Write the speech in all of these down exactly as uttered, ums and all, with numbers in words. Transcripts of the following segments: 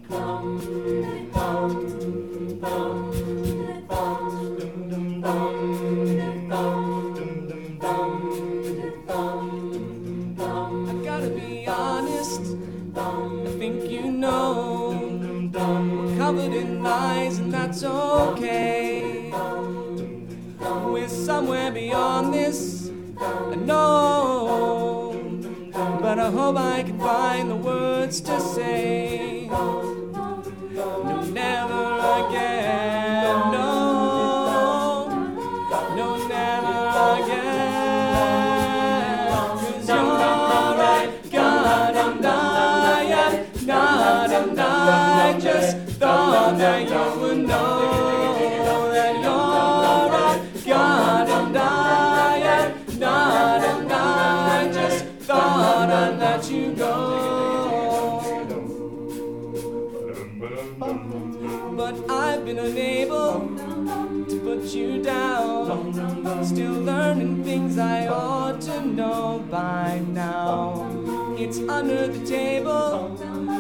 I gotta be honest, I think you know we're covered in lies and that's okay. We're somewhere beyond this, I know, but I hope I can find the words to say. No, never again, no, no, never again. Cause you're right, God, and I am not, and I just thought that you would know that you're right, God, and I am not, and I just thought I'd let you go. But I've been unable to put you down, still learning things I ought to know by now. It's under the table,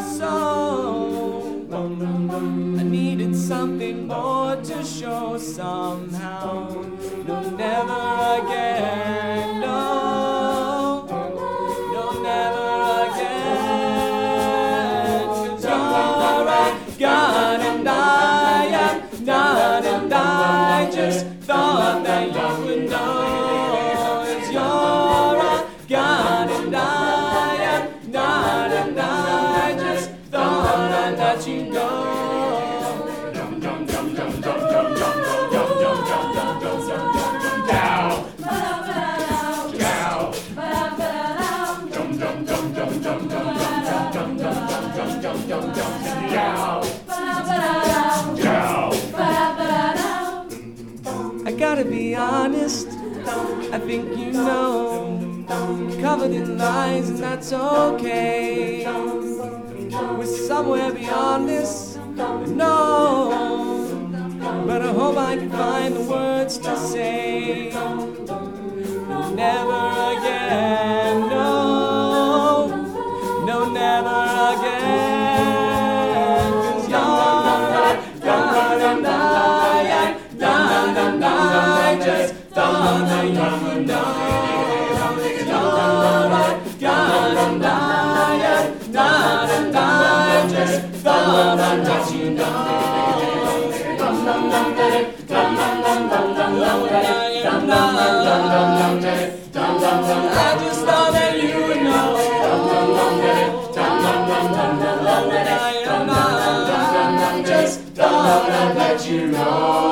so I needed something more to show somehow. No, never again, no, no, never again. Cause you're right, God, and I am not, and I just thought that you would know. Cause you're right, God, and I am not, and I just thought I'd let you go. I gotta be honest, I think you know, covered in lies and that's okay. We're somewhere beyond this, no, but I hope I can find the words to say. Never again, no, no, never again. Cause you're right, God, and I am not, and I just thought that you would know. You're right, God, and I am not, and I just thought I'd let you know. I just thought that you would know that I am not, just thought I'd let you know.